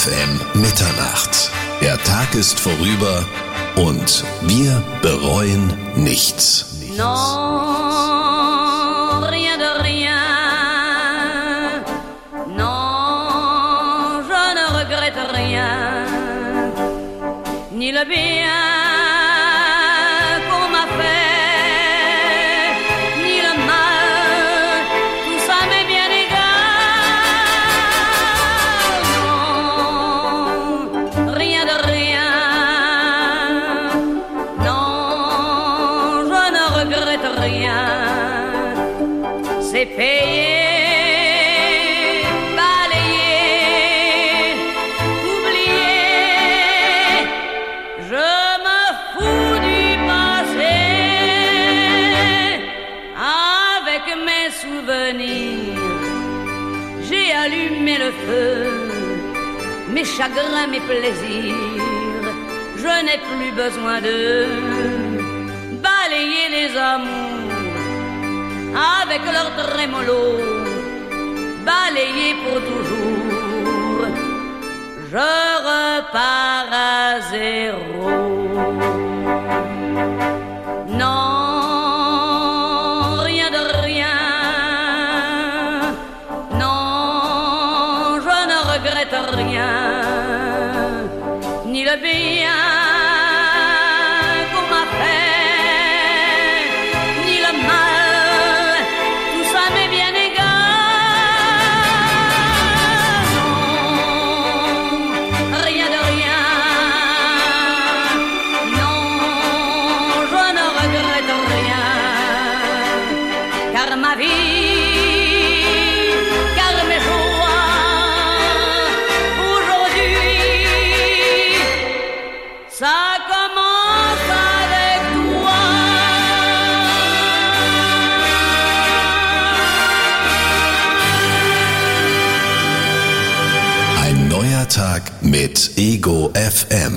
FM Mitternacht. Der Tag ist vorüber und wir bereuen nichts. Non, rien de rien. Non, je ne regrette rien. Ni le bien qu'on m'a fait, ni le mal, tout ça m'est bien égal. Non, rien de rien. Non, je ne regrette rien. C'est payé. J'ai allumé le feu, mes chagrins, mes plaisirs. Je n'ai plus besoin de balayer les amours avec leur trémolo, balayer pour toujours. Je repars à zéro. Non. Rien, ni le bien qu'on m'a fait, ni le mal, tout ça m'est bien égal. Non, rien de rien. Non, je ne regrette rien, car ma vie, ça commence avec toi. Ein neuer Tag mit Ego FM.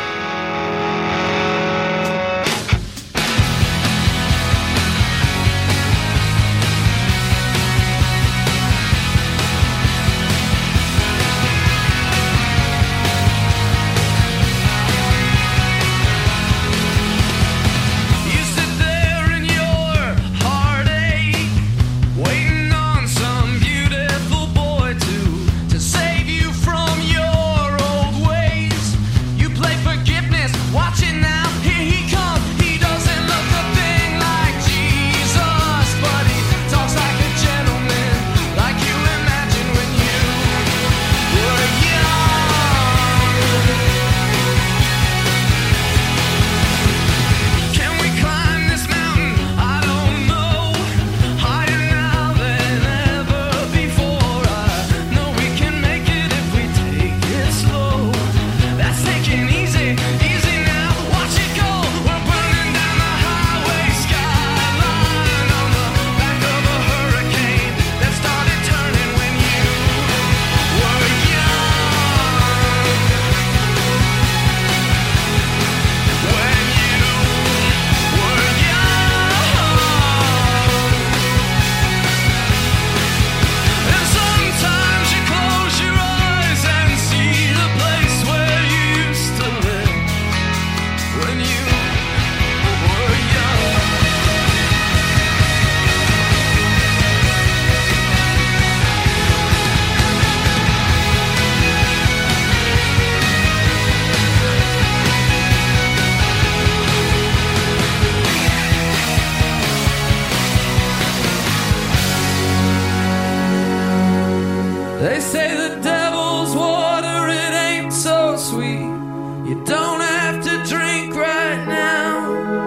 They say the devil's water, it ain't so sweet. You don't have to drink right now,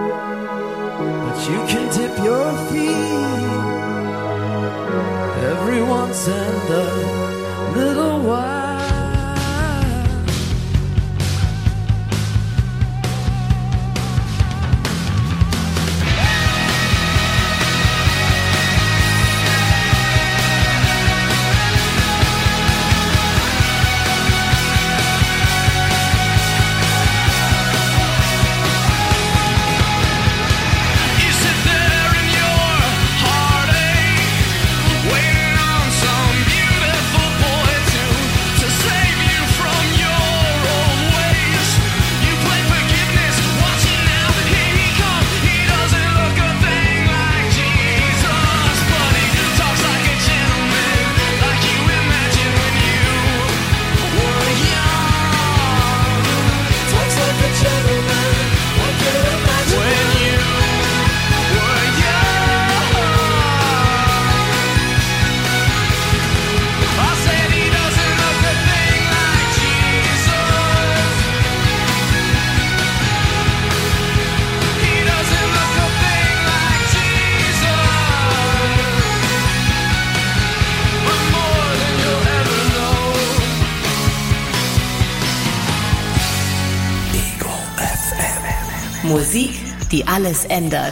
but you can dip your feet every once and a little while. Waiting on some beautiful boy to Musik, die alles ändert.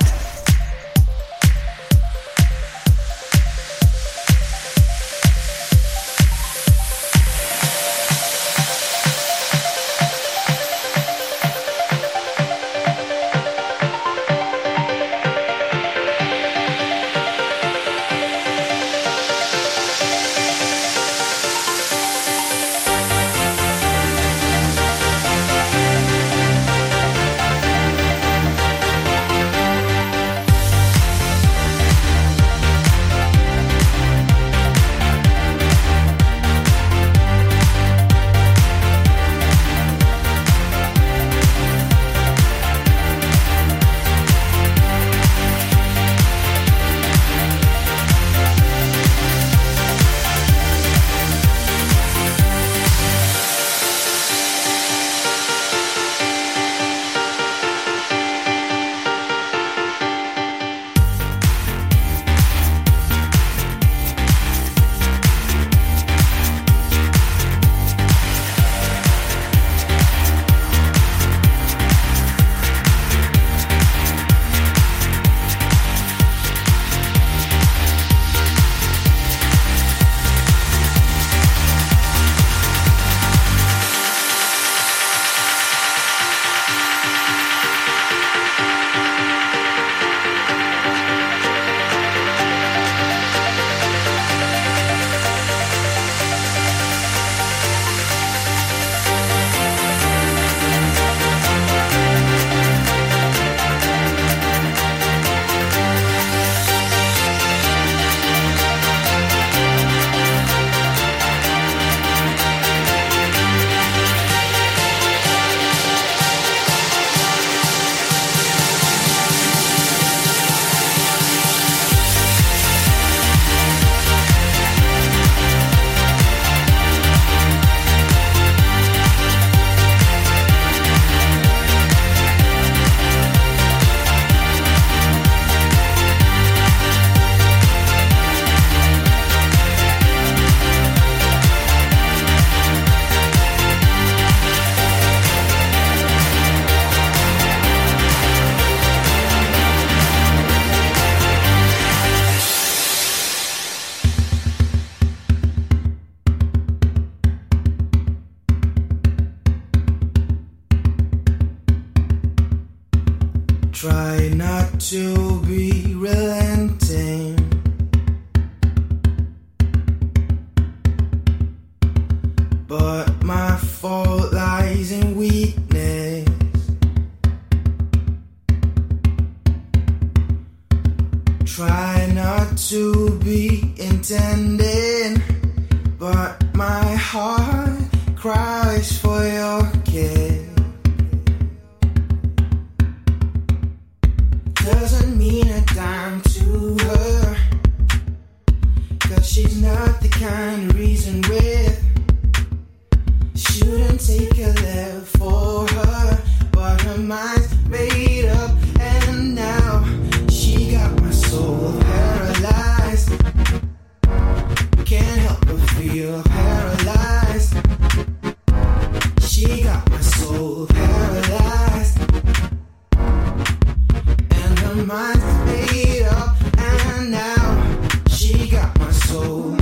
Try not to be relenting, but my fault lies in weakness. Try not to be intending, but my heart cries for your kiss. Doesn't mean a dime to her, 'cause she's not the kind to reason with. Shouldn't take a left for her, but her mind's made up, and now she got my soul paralyzed. Can't help but feel paralyzed. She got my soul paralyzed, and her mind's made up, and now she got my soul.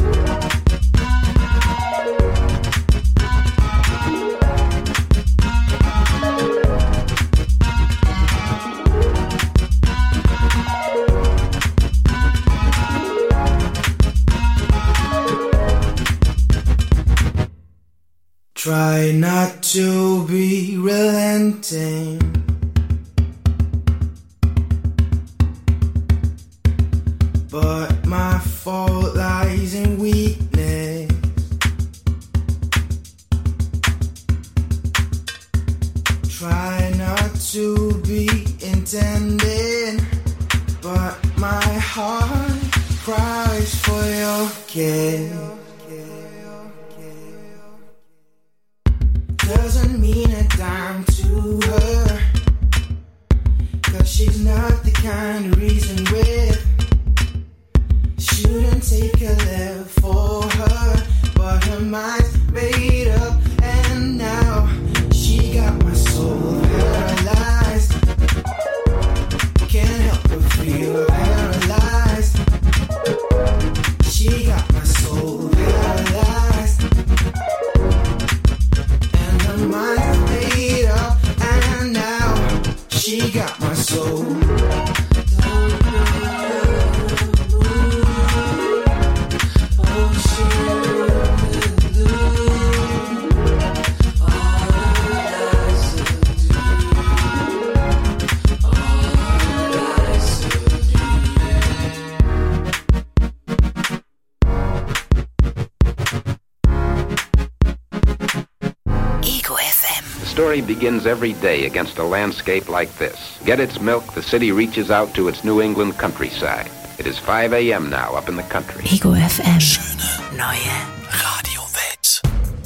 Try not to be relenting, but my fault lies in weakness. Try not to be intending, but my heart cries for your kiss. Doesn't mean a dime to her, 'cause she's not the kind to reason with. Shouldn't take a left for her, but her mind's made up, and now she got my soul paralyzed. story begins every day against a landscape like this. Get its milk, the city reaches out to its New England countryside. It is 5 a.m. now up in the country. Ego FM. Schöne Neue Radiowelt.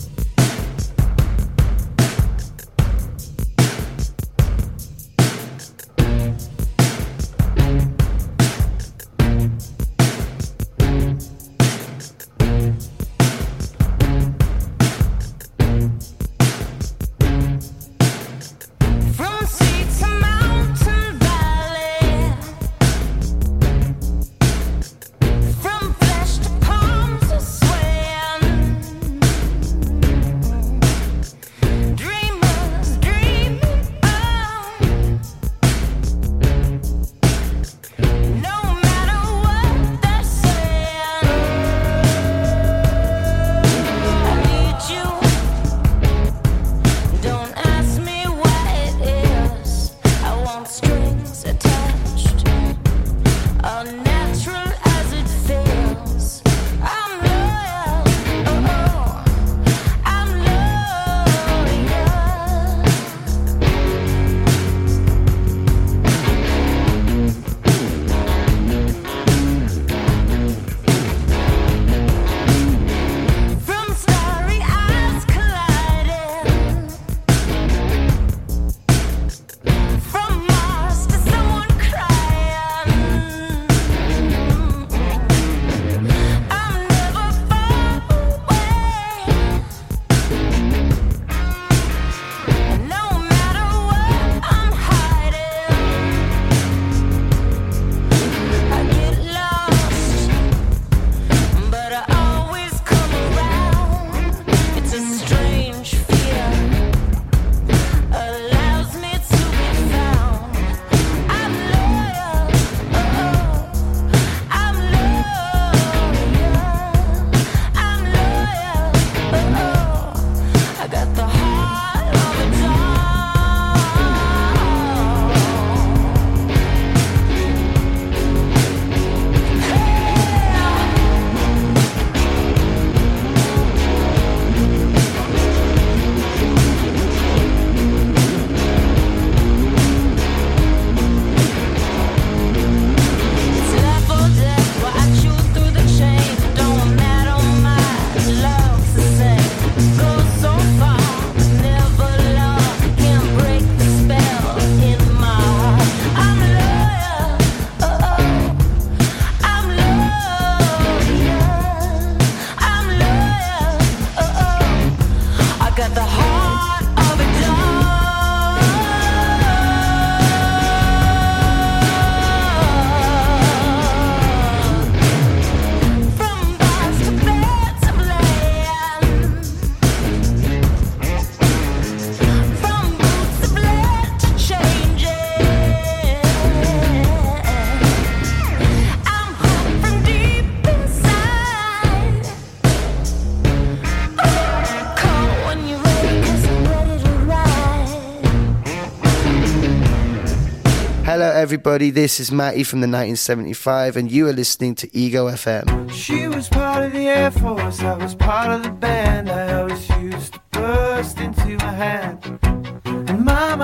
Hello everybody, this is Matty from the 1975 and you are listening to Ego FM. She was part of the Air Force, I was part of the band. I always used to burst into my hand. And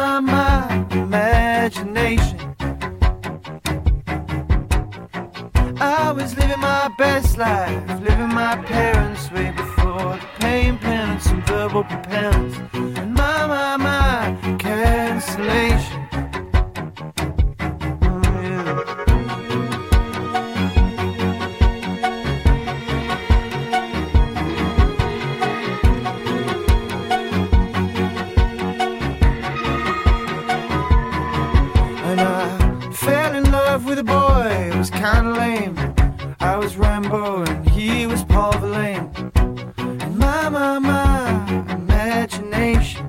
my imagination. I was living my best life, living my parents' way before the pain, penance and verbal propellants. And my cancellation. With a boy, it was kinda lame. I was Rambo and he was Paul Verlaine. And my imagination.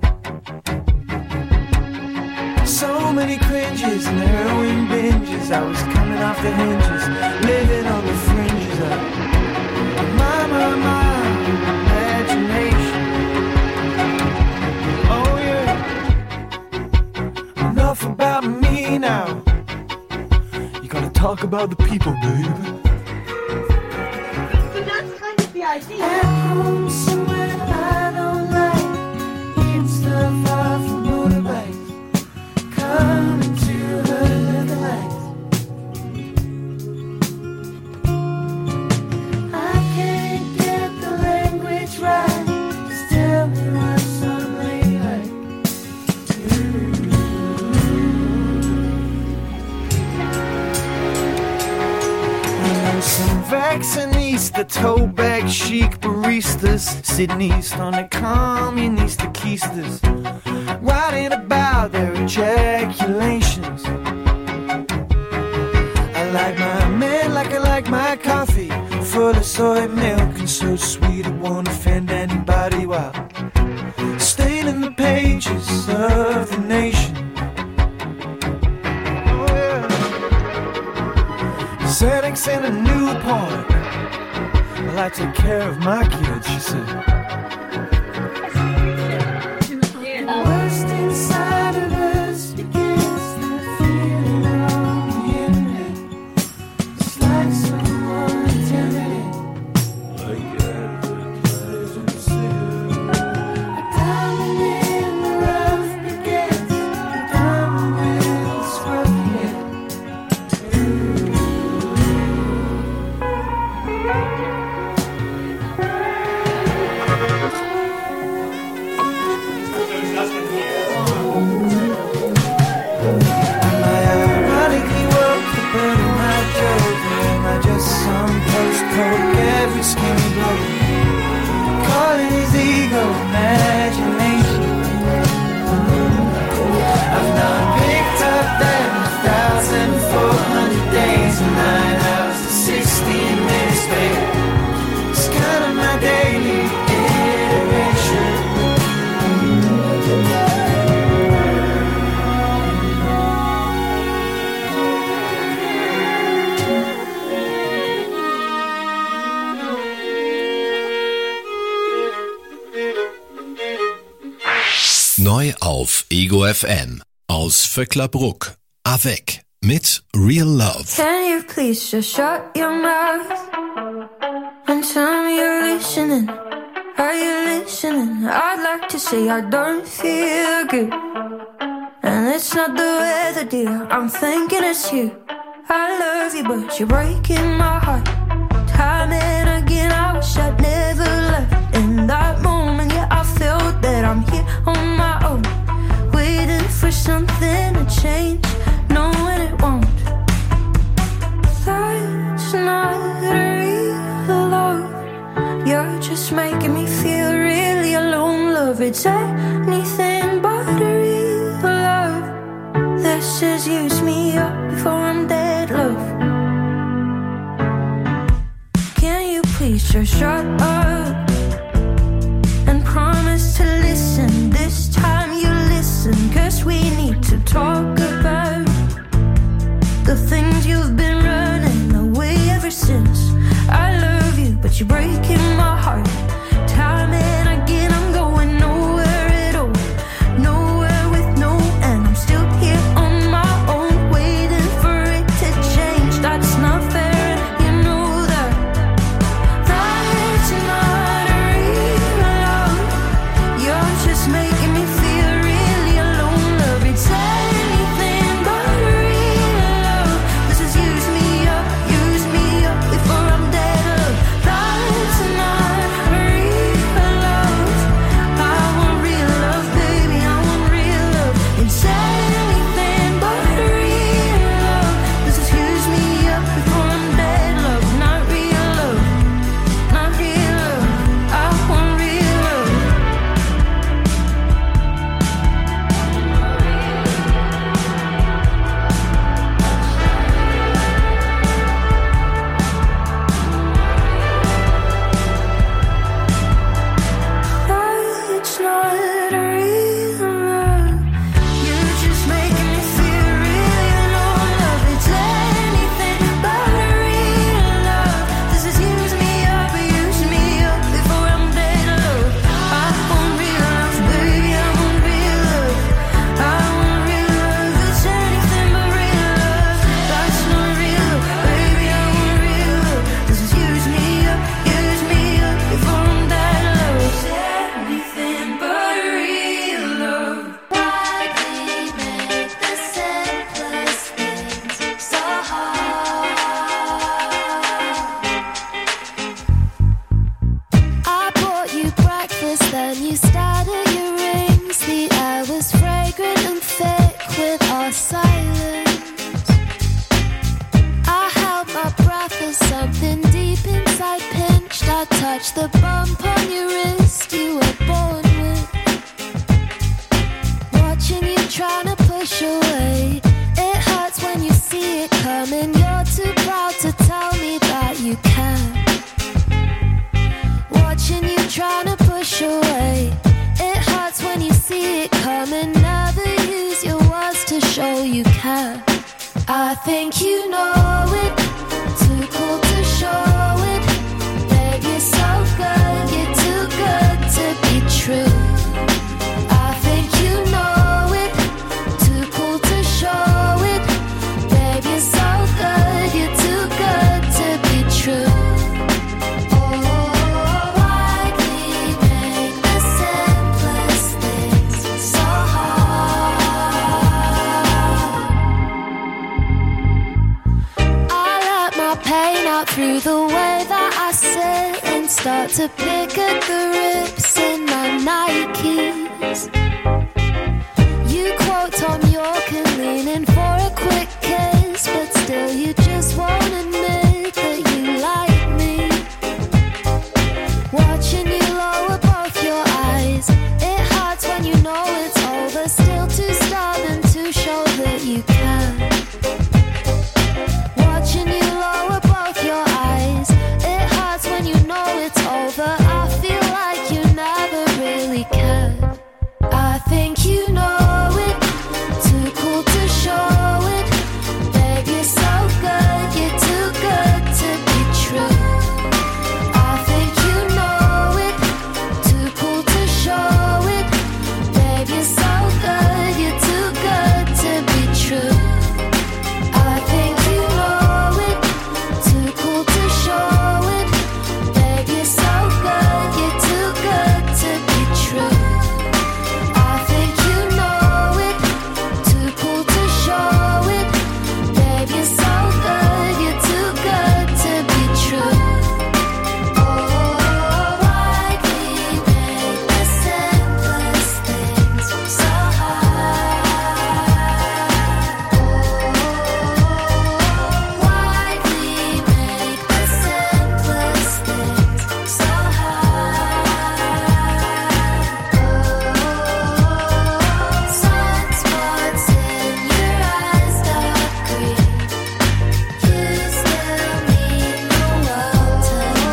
So many cringes and heroin binges. I was coming off the hinges, living on the fringes of my imagination. Oh yeah. Enough about me now. Gotta talk about the people, baby. So that's kind of the idea. At home somewhere I don't like, eating stuff Some vaccinista, toe bag chic baristas, sitting east on the communist keisters, writing about their ejaculations. I like my man like I like my coffee, full of soy milk and so sweet it won't offend anybody while staining the pages of the nation. Xanax and a Newport, well, I take care of my kids, she said. What's inside of us begins the feeling on the internet. It's like someone attended it. Like advertising a diamond in the rough begins, a diamond will scrub it. Every skinny blow, calling his ego imagination. I've not picked up that 1,400 days and 9 hours and 16 minutes, baby. It's kind of my daily iteration. Neu auf Ego FM aus Vöcklerbruck. Avec mit Real Love. Can you please just shut your mouth and tell me you're listening? Are you listening? I'd like to say I don't feel good, and it's not the weather, dear. I'm thinking it's you. I love you, but you're breaking my heart. Time and again, I wish I'd never left. In that moment, yeah, I felt that I'm here on my own, waiting for something to change, knowing it won't. That's not real love. You're just making me feel really alone, love. It's anything but real love. This is use me up before I'm dead, love. Can you please just shut up and promise to listen? This time you listen, 'cause we need to talk about the things you've been running away ever since. I love you, but you're breaking my heart. Time and again, I'm going nowhere at all, nowhere with no end. I'm still here on my own, waiting for it to change. That's not fair, you know that. That's not real love. You're just making me feel really alone, love. It's anything but real love. This is use me up before I'm dead, love. That's touch the bump on your wrist you were born with. Watching you trying to push away. It hurts when you see it coming. You're too proud to tell me that you can. Watching you trying to push away. It hurts when you see it coming. Never use your words to show you care. I think you know it. Too cool to show it. Babe, you're so good. You're too good to be true. I think you know it. Too cool to show it. Babe, you're so good. You're too good to be true. Through the way that I sit and start to pick at the rips in my Nikes. You quote Tom York and lean in for a quick kiss, but still you just won't admit that you like me. Watching you lower both your eyes, it hurts when you know it's over. Still too stubborn to show that you can. Watching you lower both your eyes, it hurts when you know it's over. I feel like you never really cared. I think you know it. Too cool to show it. Babe, you're so good. You're too good to be true. I think you know it. Too cool to show it. Babe, you're so good. You're too good to be true. I think you know it. Too cool to show it. Babe, you're so good. You're too good to be true. I think you know it. Too cool to show it. Babe, you're so good. You're too good to be true. Oh, why we make the simplest things so hard? Why we make the simplest things so hard? Sunspots in your eyes, dark green. You still mean the world to me.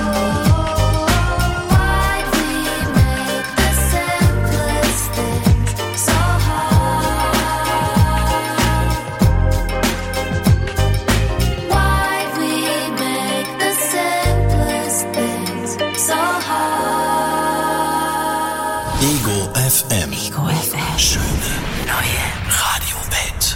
Why we make the simplest things so hard? Why we make the simplest things so hard? Ego FM. Ego FM. Schöne neue Radiowelt.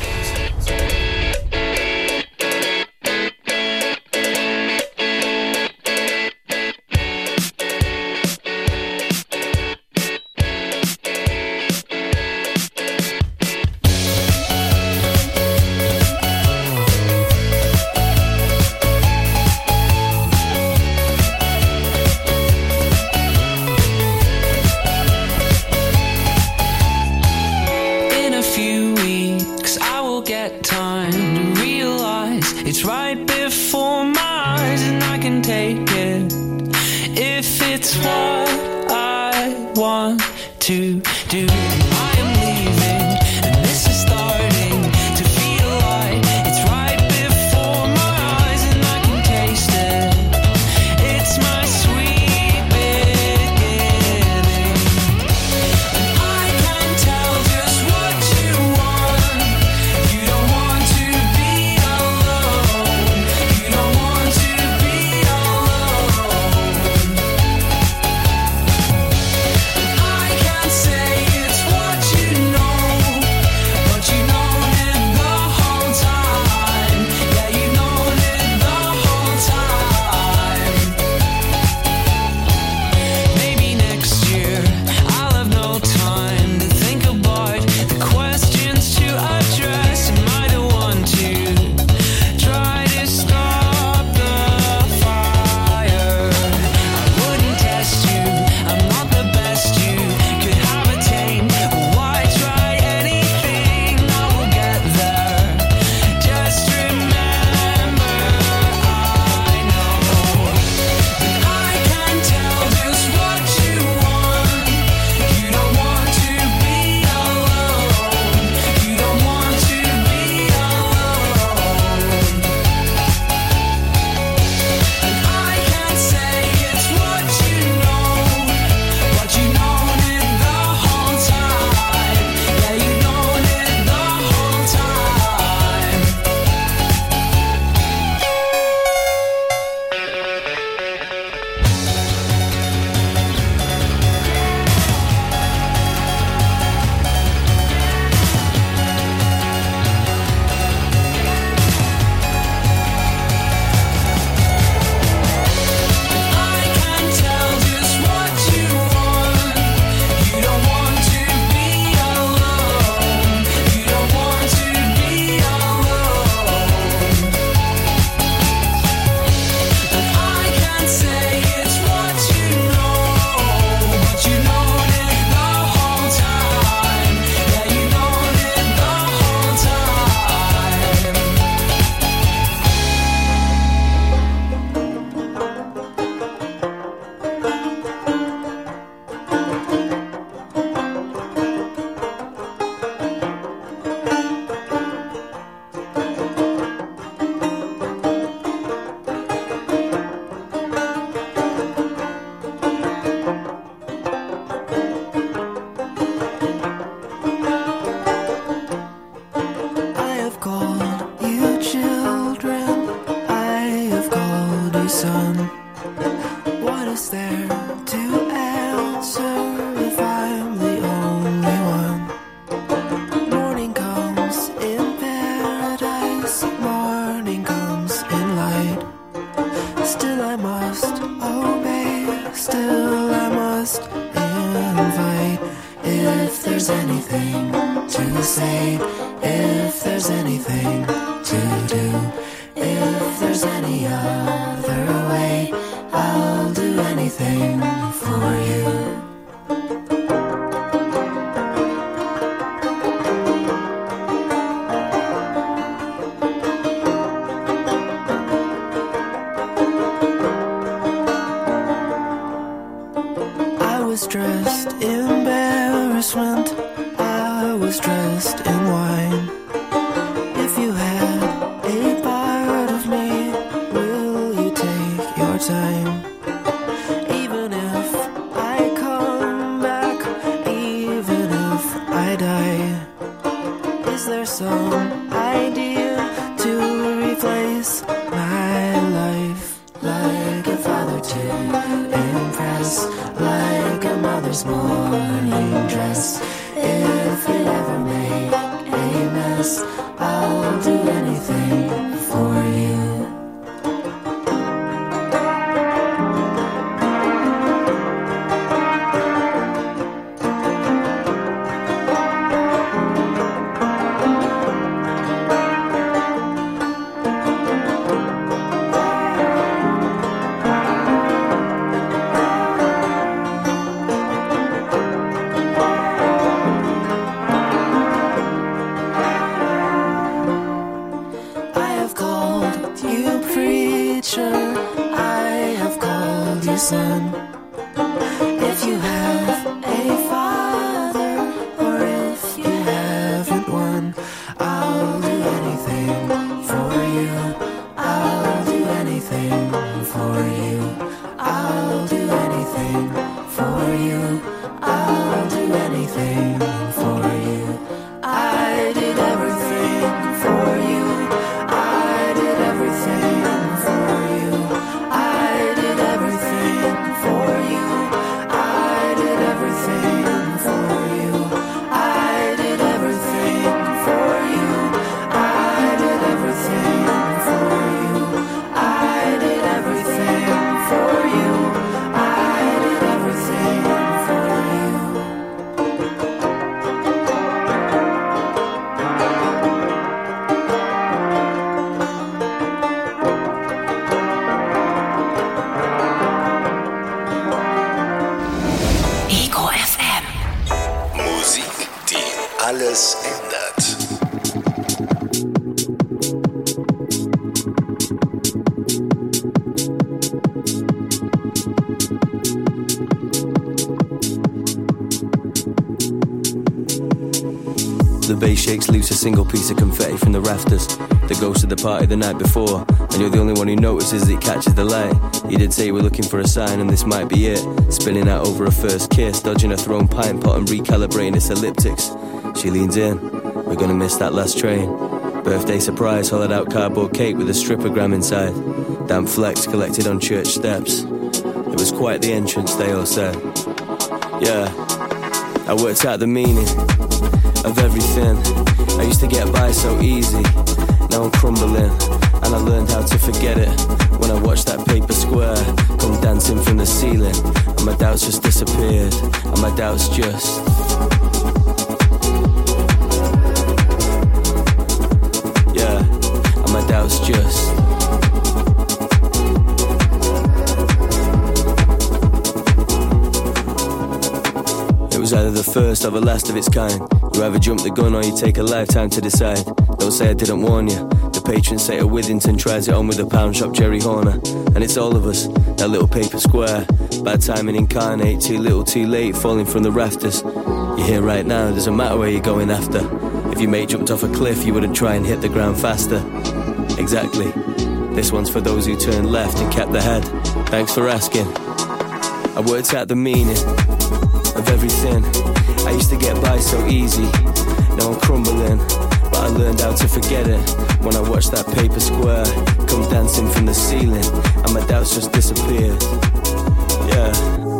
In a few weeks, I will get time to realize it's right before my eyes, and I can take it if it's what I want to do. I am leaving, and this is starting to feel like it's right before my eyes, and I can taste it. It's my sweet beginning. I can tell just what you want. You don't want to be alone. You don't want to be alone. I can say it's what only son. What is there to answer if I'm the only one? Morning comes in paradise, morning comes in light. Still I must obey, still I must invite. If there's anything to say, if there's anything to do, if there's any other way, I'll do anything for you. I was dressed in embarrassment, I was dressed in wine. If you had a part of me, will you take your time? Even if I come back, even if I die, is there some idea to replace my life? Like a father to impress, like a mother's morning dress. If it ever make a mess, I'll do anything for you. Son. If you have a father, or if you haven't one, I'll do anything for you. I'll do anything for you. I'll do anything for you. I'll do anything for you. I did everything for you. I did everything for you. I did everything for you. I did everything for you. I did everything for you. I did everything for you. I did everything for you. I did everything for you. Ego FM. Musik, die alles ändert. The bass shakes loose a single piece of confetti from the rafters. The ghost of the party the night before, and you're the only one who notices as it catches the light. You did say you were looking for a sign, and this might be it. Spilling out over a first kiss, dodging a thrown pint pot and recalibrating its elliptics. She leans in, we're gonna miss that last train. Birthday surprise, hollowed out cardboard cake with a strippogram inside. Damp flecks collected on church steps. It was quite the entrance, they all said. Yeah, I worked out the meaning of everything. I used to get by so easy, now I'm crumbling, and I learned how to forget it when I watched that paper square come dancing from the ceiling, and my doubts just disappeared, and my doubts just and my doubts just it was either the first or the last of its kind. You either jump the gun or you take a lifetime to decide. Don't say I didn't warn you. The patron saint of Withington tries it on with a pound shop Jerry Horner. And it's all of us, that little paper square. Bad timing incarnate, too little too late, falling from the rafters. You're here right now, doesn't matter where you're going after. If your mate jumped off a cliff, you wouldn't try and hit the ground faster. Exactly. This one's for those who turned left and kept their head. Thanks for asking. I worked out the meaning of everything. I used to get by so easy, now I'm crumbling, but I learned how to forget it when I watched that paper square come dancing from the ceiling, and my doubts just disappeared. Yeah.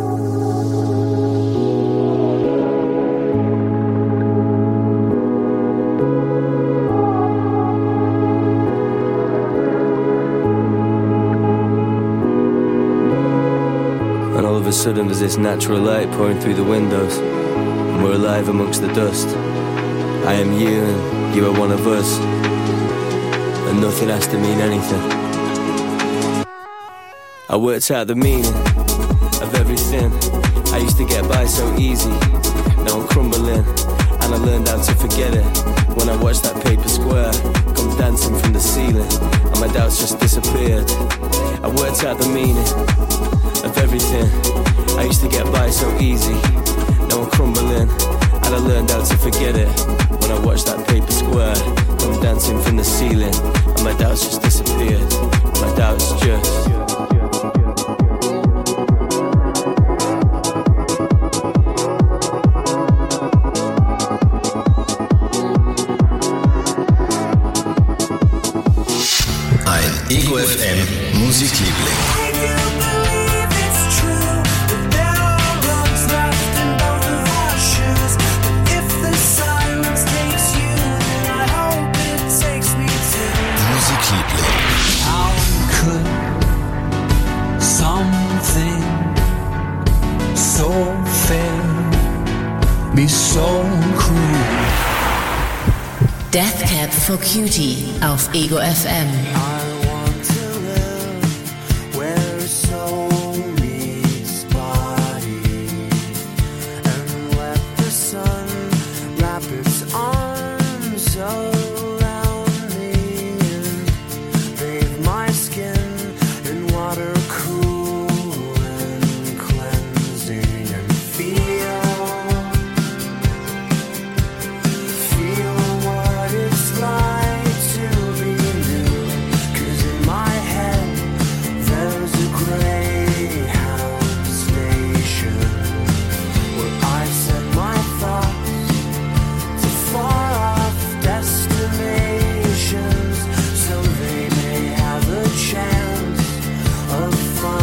And all of a sudden there's this natural light pouring through the windows, and we're alive amongst the dust. I am you and you are one of us, and nothing has to mean anything. I worked out the meaning of everything. I used to get by so easy, now I'm crumbling, and I learned how to forget it when I watched that paper square come dancing from the ceiling, and my doubts just disappeared. I worked out the meaning of everything. I used to get by so easy, now I'm crumbling, and I learned how to forget it when I watched that paper square come dancing from the ceiling, and my doubts just disappeared. My doubts just... Ego FM Musikliebling. How could something so fair be so cruel? Death Cab for Cutie auf Ego FM. Of fun.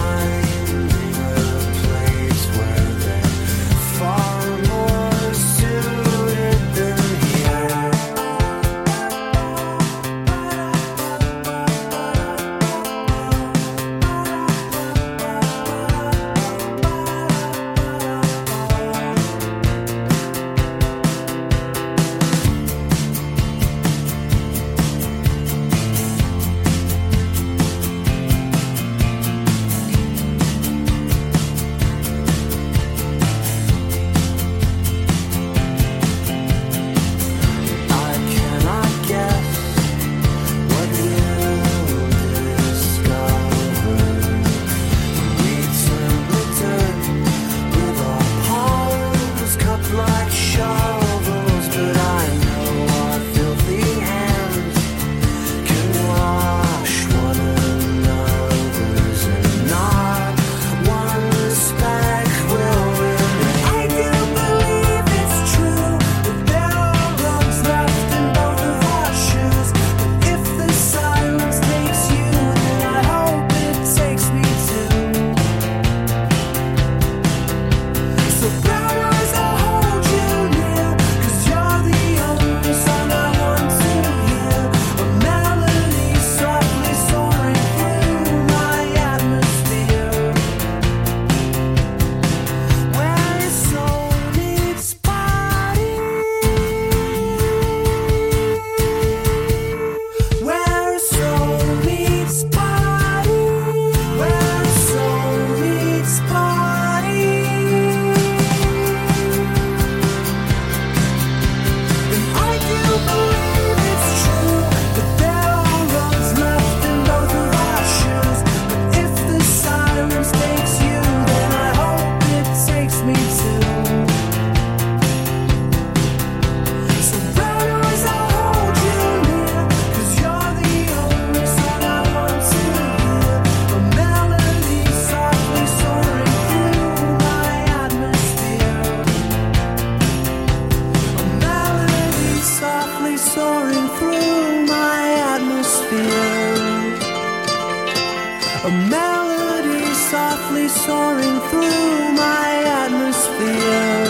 softly soaring through my atmosphere.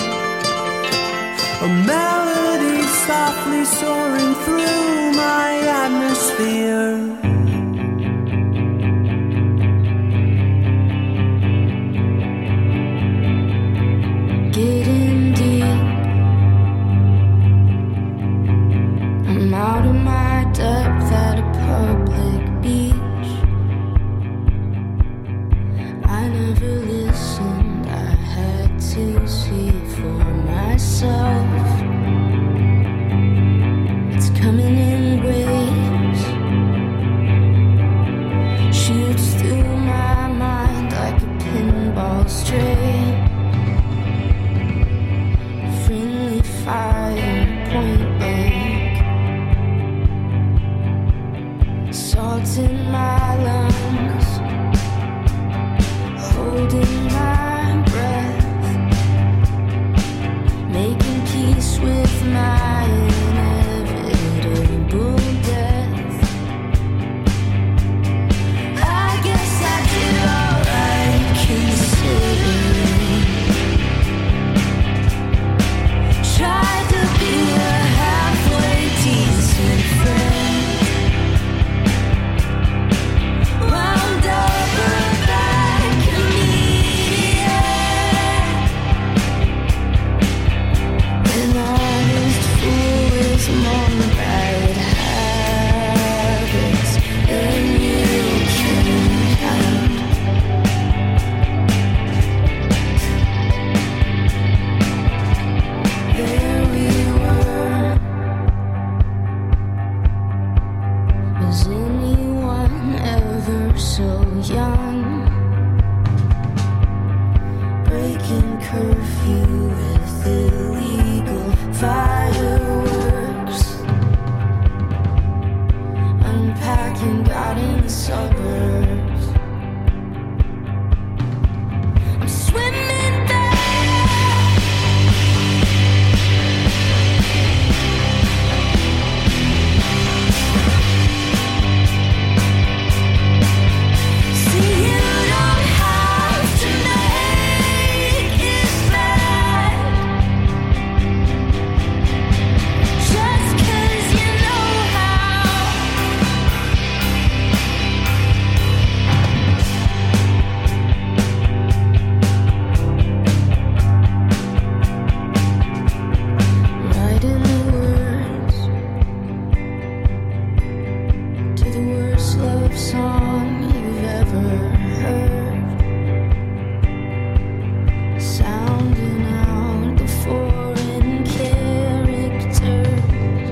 A melody softly soaring through my atmosphere. Getting deep, I'm out of my depth at a public beach. I never listened, I had to see for myself. It's coming in waves, shoots through my mind like a pinball stray. Friendly fire, point blank. Salt in my lungs, holding my breath, making peace with my inevitable death. I guess I did all I considered. Tried to be a halfway decent friend. Wound up a bad comedian. An honest fool with more bad habits than you can count. There we were. Was anyone ever so young? Breaking curfew with illegal fireworks. Unpacking, got in the suburbs. I'm swimming there. See, you don't have to make it bad. Just 'cause you know how. Writing the words to the worst love song you've ever heard. Sounding out the foreign characters.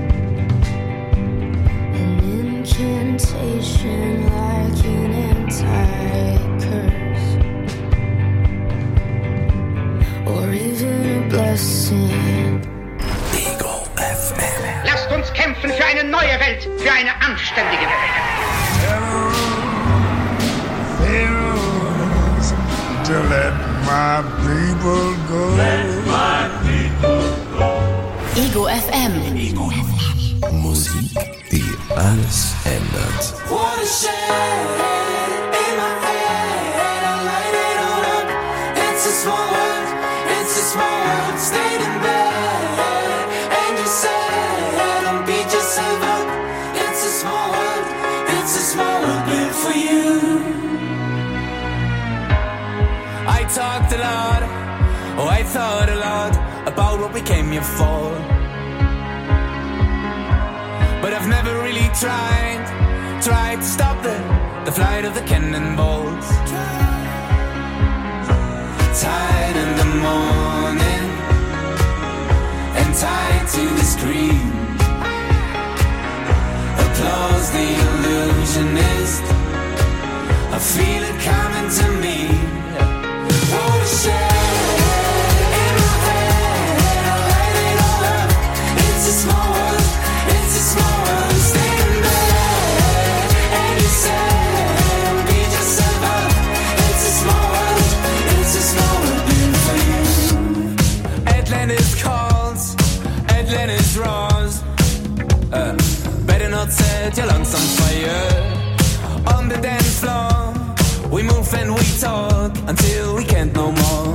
An incantation like an anti-curse. Or even a blessing. Ego FM. Lasst uns kämpfen für eine neue Welt, für eine anständige Welt. Heroes, to let my people go. Ego FM. Musik, die alles ändert. What a shame in my head, I light it all up. It's a small world, it's a small world. Stayed in bed, and you said, don't beat yourself up. It's a small world, it's a small world built for you. I talked a lot, oh I thought a lot about what we came here for. But I've never really tried to stop the flight of the cannonballs. Tired in the morning and tied to the screen. Applause the illusionist, I feel it coming to me. What a shame in my head, I light it all up. It's a small world, it's a small world. Stay in bed, and you said, don't beat yourself up. It's a small world, it's a small world built for you. Atlantis calls, Atlantis roars. Better not set your lungs on fire. On the dance floor, we move life and we talk until we can't no more.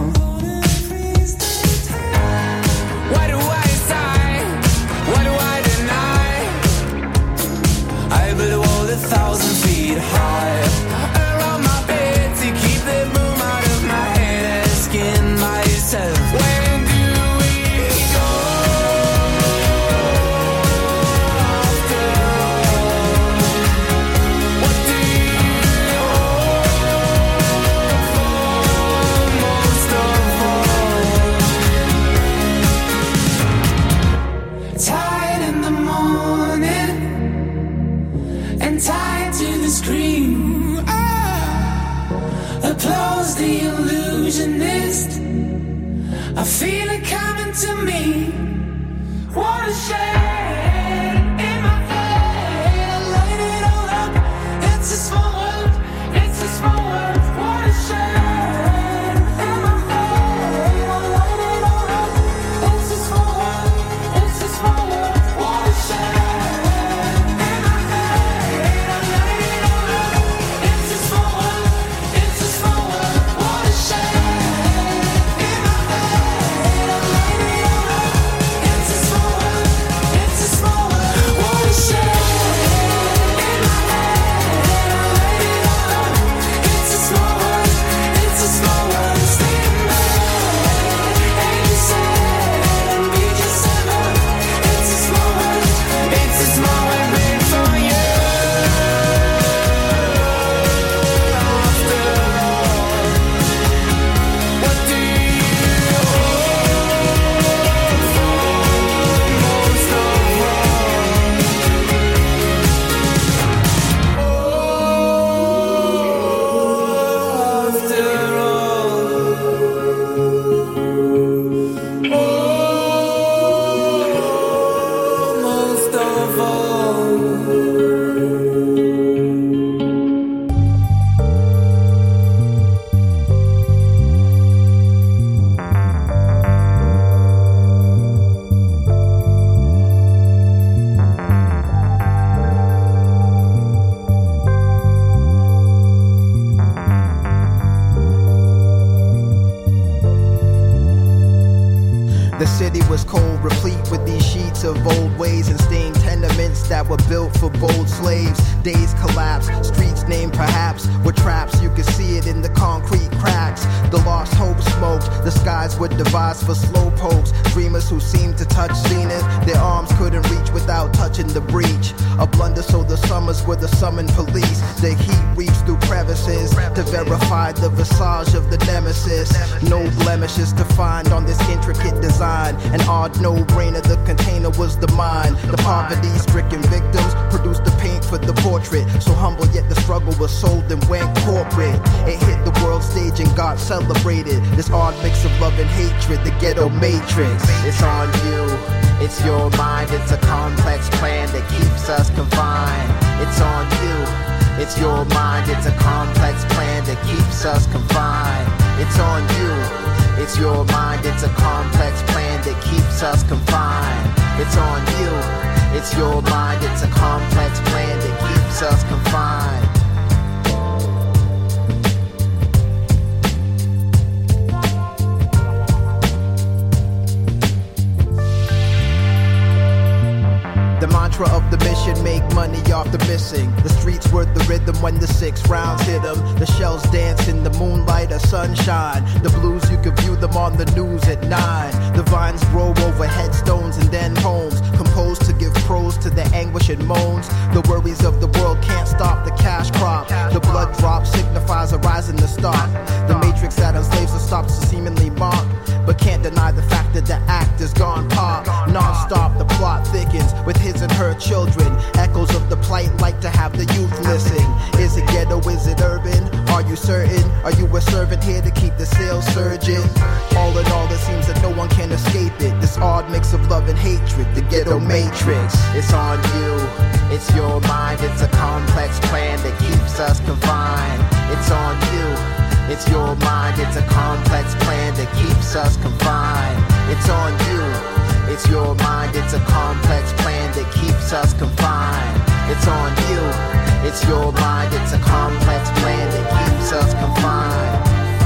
Why do I sigh? Why do I deny? I build a wall 1,000 feet high around my bed to keep the room out of my head, asking myself, when do we go? After all, what do you hope for most of all? Tired in the morning and tied to the screen. Applause the illusionist. I feel it coming to me. What a shame in my head. I light it all up. It's a small world. It's a small world. What a shame in my head. I light it all up. It's a small world. It's a small world. What a shame in my head. I light it all up. It's a small world. It's a small world. What a shame in my head. I light it all up. It's a small world. It's a small world. What a shame in my head. I light it all up. It's a small world. It's a small world. Staying back. And you said and be just seven. It's a small world. It's a small world made for you. After all, what do you hope for most of all? After all, most of all. The city was cold, replete with these sheets of old ways and stained tenements that were built for bold slaves. Days collapsed, streets named perhaps were traps. You could see it in the concrete cracks. The lost hope smoked, the skies were devised for slow pokes. Dreamers who seemed to touch zenith, their arms couldn't reach without touching the breach. A blunder, so the summers were the summoned police. The heat reached through crevices to verify the visage of the nemesis. No blemishes to find on this intricate design. An odd no-brainer, the container was the mine. The poverty-stricken victims produced the paint for the portrait. So humble, yet the struggle was sold and went corporate. It hit the world stage and got celebrated. This odd mix of love and hatred, the ghetto matrix. It's on you, it's your mind. It's a complex plan that keeps us confined. It's on you, it's your mind. It's a complex plan that keeps us confined. It's on you, it's your mind. It's a complex plan that keeps us confined. It's on you, it's your mind. It's a complex plan that keeps us confined. The mantra of the mission, make money off the missing. The streets were the rhythm when the 6 rounds hit them. The shells dance in the moonlight or sunshine. The blues, you could view them on the news at 9. The vines grow over headstones and then homes, composed to give prose to the anguish and moans. The worries of the world can't stop the cash crop. The blood drop signifies a rise in the stock. The matrix that enslaves us stops to seemingly mock, but can't deny the fact that the act is gone pop. Non-stop, the plot thickens with his and her children. Echoes of the plight like to have the youth listen. Is it ghetto, is it urban? Are you certain? Are you a servant here to keep the sales surging? All in all, it seems that no one can escape it. This odd mix of love and hatred, the ghetto matrix. It's on you, it's your mind. It's a complex plan that keeps us confined. It's on you, it's your mind. It's a complex plan that keeps us confined. It's on you, it's your mind. It's a complex plan that keeps us confined. It's on you, it's your mind. It's a complex plan that keeps us confined.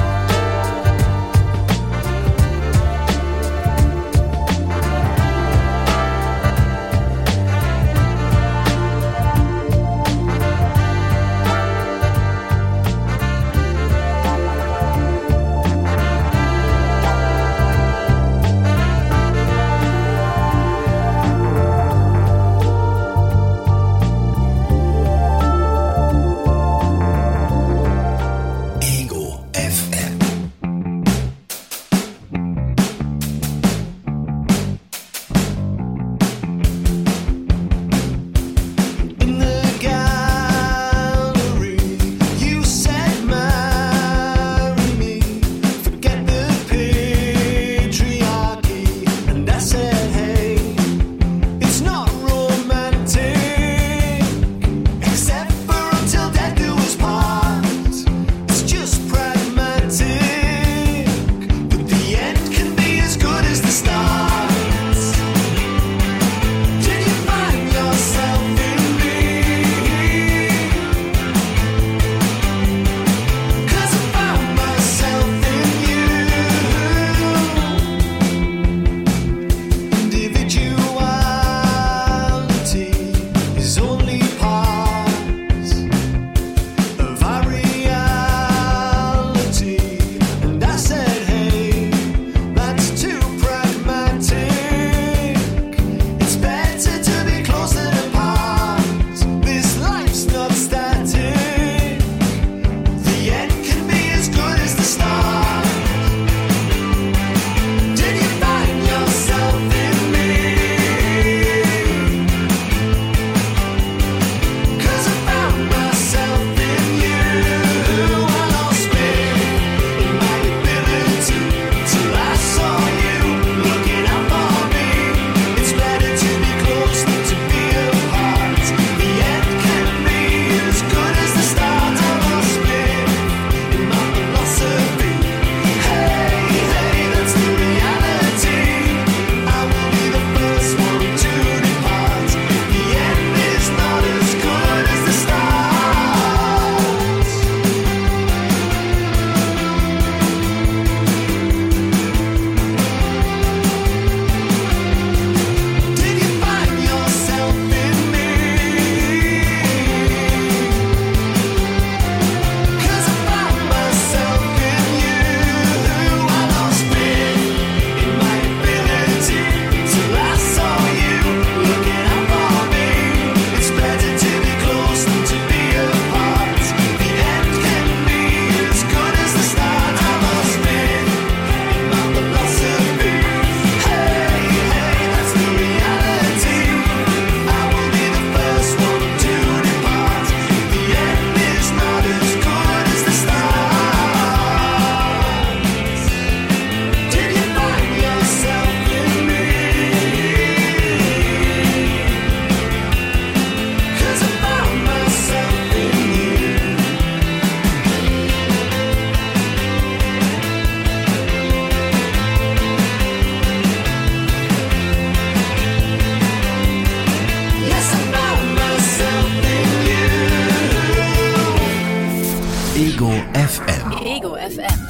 Ego FM. Ego FM.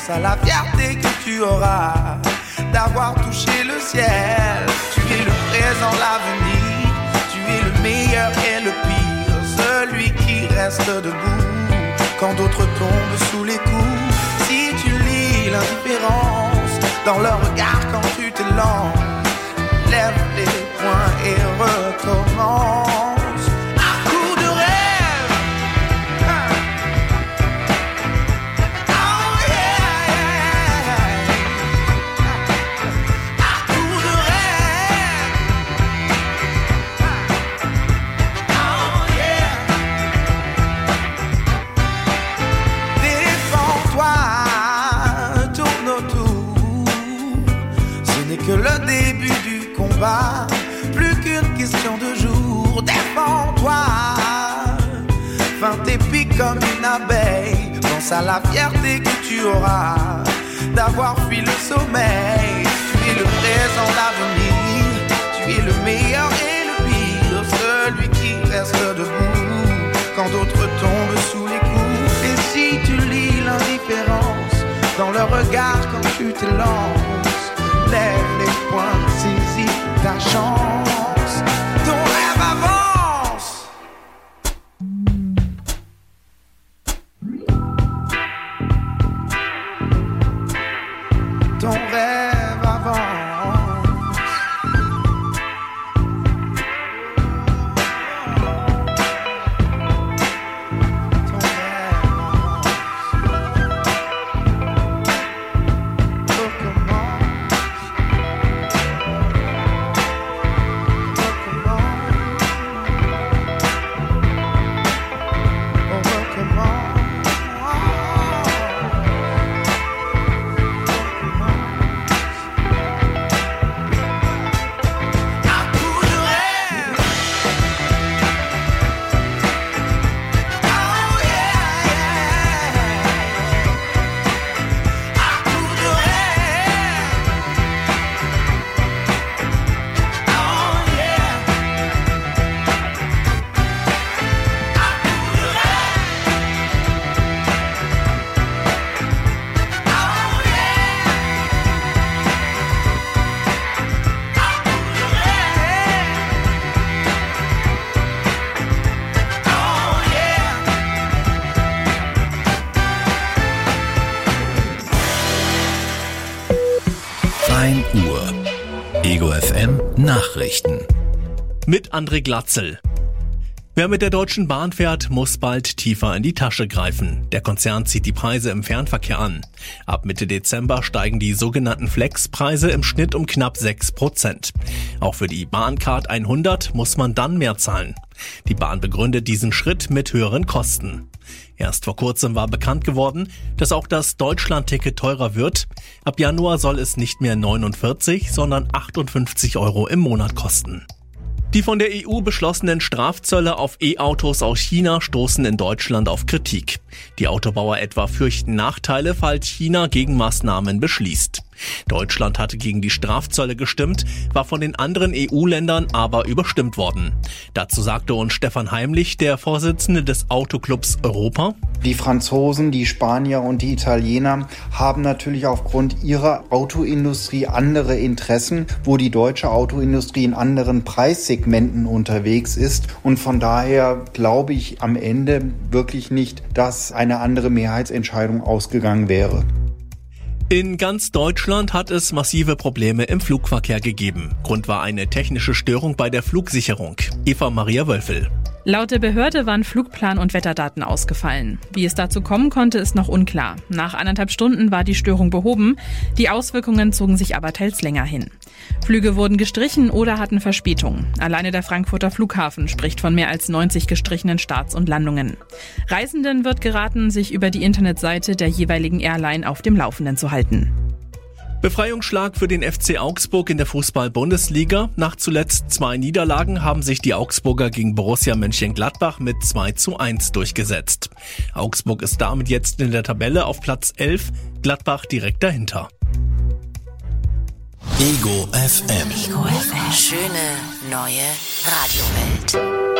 pense à la fierté que tu auras d'avoir touché le ciel. Tu es le présent, l'avenir, tu es le meilleur et le pire, celui qui reste debout quand d'autres tombent sous les coups. Si tu lis l'indifférence dans leur regard quand tu t'élances, lève les poings et recommence. À coup de rêve, oh yeah, à coup de rêve, oh yeah. Défends-toi, tourne autour, ce n'est que le début du combat, plus qu'une question de jour. Défends-toi, feinte et pique comme une abeille. Pense à la fierté que tu auras d'avoir fui le sommeil. Tu es le présent, l'avenir, tu es le meilleur et le pire, celui qui reste debout quand d'autres tombent sous les coups. Et si tu lis l'indifférence dans leur regard quand tu t'élances, lève les poings, saisis ta chance. Ton rêve avance. Ton rêve avance. Ton rêve Ego FM Nachrichten. Mit André Glatzel. Wer mit der Deutschen Bahn fährt, muss bald tiefer in die Tasche greifen. Der Konzern zieht die Preise im Fernverkehr an. Ab Mitte Dezember steigen die sogenannten Flexpreise im Schnitt um knapp 6%. Auch für die Bahncard 100 muss man dann mehr zahlen. Die Bahn begründet diesen Schritt mit höheren Kosten. Erst vor kurzem war bekannt geworden, dass auch das Deutschland-Ticket teurer wird. Ab Januar soll es nicht mehr 49, sondern 58 € im Monat kosten. Die von der EU beschlossenen Strafzölle auf E-Autos aus China stoßen in Deutschland auf Kritik. Die Autobauer etwa fürchten Nachteile, falls China Gegenmaßnahmen beschließt. Deutschland hatte gegen die Strafzölle gestimmt, war von den anderen EU-Ländern aber überstimmt worden. Dazu sagte uns Stefan Heimlich, der Vorsitzende des Autoclubs Europa: Die Franzosen, die Spanier und die Italiener haben natürlich aufgrund ihrer Autoindustrie andere Interessen, wo die deutsche Autoindustrie in anderen Preissegmenten unterwegs ist. Und von daher glaube ich am Ende wirklich nicht, dass eine andere Mehrheitsentscheidung ausgegangen wäre. In ganz Deutschland hat es massive Probleme im Flugverkehr gegeben. Grund war eine technische Störung bei der Flugsicherung. Eva Maria Wölfel. Laut der Behörde waren Flugplan und Wetterdaten ausgefallen. Wie es dazu kommen konnte, ist noch unklar. Nach 1,5 Stunden war die Störung behoben. Die Auswirkungen zogen sich aber teils länger hin. Flüge wurden gestrichen oder hatten Verspätung. Alleine der Frankfurter Flughafen spricht von mehr als 90 gestrichenen Starts und Landungen. Reisenden wird geraten, sich über die Internetseite der jeweiligen Airline auf dem Laufenden zu halten. Befreiungsschlag für den FC Augsburg in der Fußball-Bundesliga. Nach zuletzt 2 Niederlagen haben sich die Augsburger gegen Borussia Mönchengladbach mit 2:1 durchgesetzt. Augsburg ist damit jetzt in der Tabelle auf Platz 11, Gladbach direkt dahinter. Ego FM. Ego FM. Schöne neue Radiowelt.